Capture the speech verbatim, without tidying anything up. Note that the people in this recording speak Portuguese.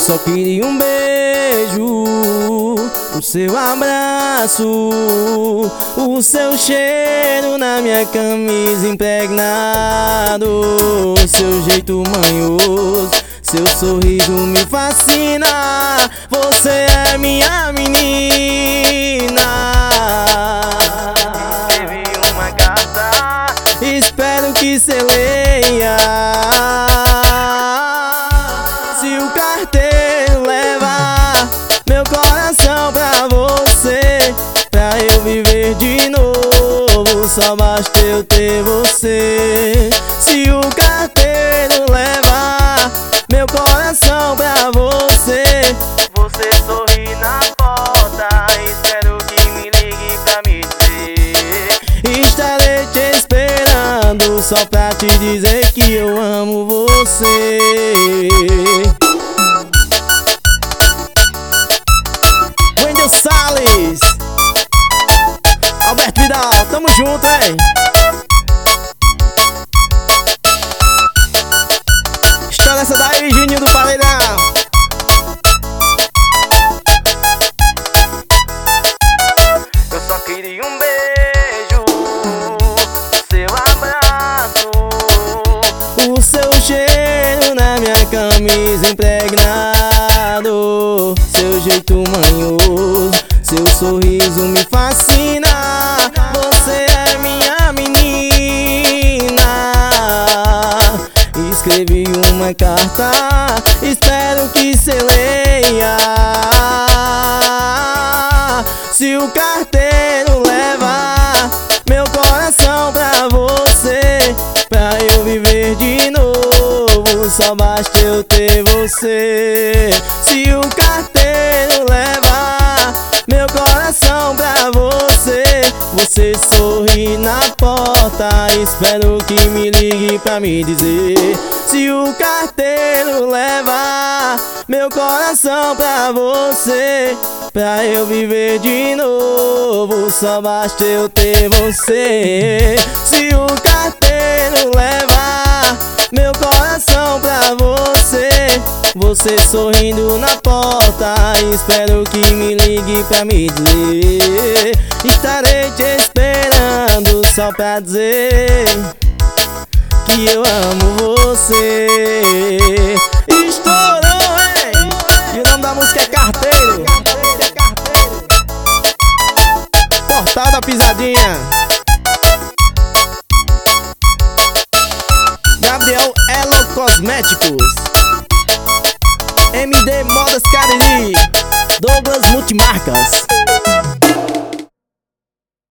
só queria um beijo, o seu abraço, o seu cheiro na minha camisa impregnado, seu jeito manhoso, seu sorriso me fascina. Você é minha menina. Escrevi uma carta, espero que cê leia. Se o carteiro levar meu coração pra você, pra eu viver de novo, só basta eu ter você. Se o carteiro levar meu coração pra você, você sorri na porta, espero que me ligue pra me dizer. Estarei te esperando só pra te dizer que eu amo você. Wendel Salles, Alberto Vidal, tamo junto, hein? Estoura essa daí, Juninho do Paredão. Eu só queria um beijo, o seu abraço, o seu cheiro na minha camisa impregnado, seu jeito manhoso, seu sorriso me fascina. Você é minha menina. Escrevi uma carta, espero que cê leia. Se o carteiro levar meu coração pra você, pra eu viver de novo, só basta eu ter você. Se o carteiro levar meu coração pra você, você sorri na porta, espero que me ligue pra me dizer. Se o carteiro levar meu coração pra você, pra eu viver de novo, só basta eu ter você. Se o carteiro levar meu coração pra você, você sorrindo na porta, espero que me ligue pra me dizer. Estarei te esperando só pra dizer que eu amo você. Estourou, hein? E o nome da música é Carteiro. Portal da Pisadinha. Gabriel Elo Cosméticos, M D Modas Cariri, Douglas Multimarcas.